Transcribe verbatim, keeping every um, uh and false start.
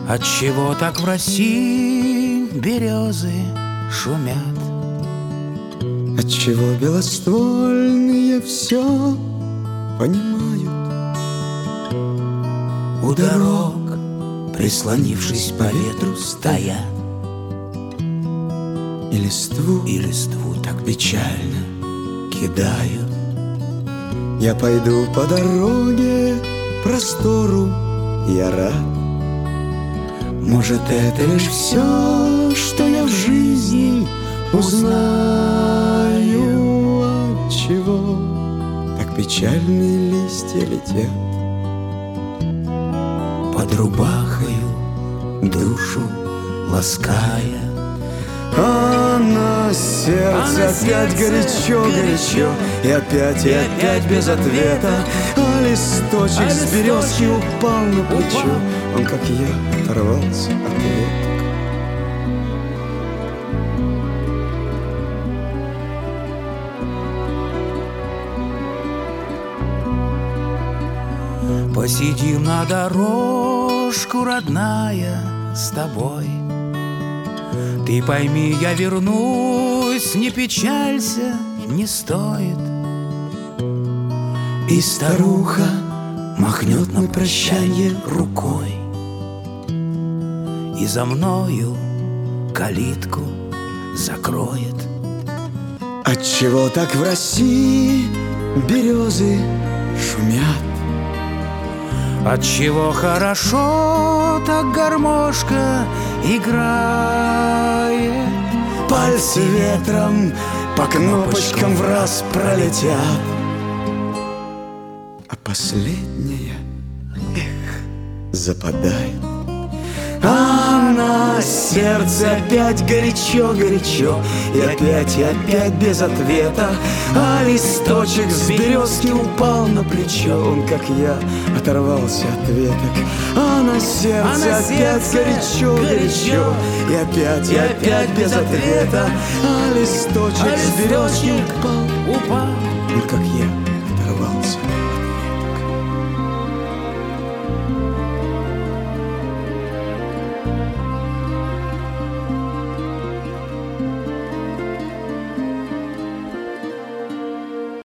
Отчего так в России березы шумят? Отчего белоствольные все понимают? У дорог, прислонившись по ветру, стоят, И листву, и листву так печально кидают. я пойду по дороге простору, я рад. Может, это лишь Все, что я в жизни узнаю, отчего так печальные листья летят под рубахою душу лаская. А на сердце А на опять сердце горячо-горячо, и опять, и опять без ответа. А листочек А с березки листочек упал на плечо, упал. он, как я, оторвался от веток. Посидим на дорожку, родная, с тобой. Ты пойми, я вернусь, не печалься, не стоит. И старуха махнет на прощанье рукой, и за мною калитку закроет. Отчего так в России березы шумят? Отчего хорошо так гармошка играет? Пальцы ветром по кнопочкам в раз пролетят, а последняя, эх, западает. А на сердце опять горячо-горячо, и опять, и опять без ответа. А листочек с березки упал на плечо, он, как я, оторвался от веток. А на сердце, А на опять сердце горячо-горячо, и опять, и опять без ответа. А листочек А с березки листочек упал, упал. он, как я, оторвался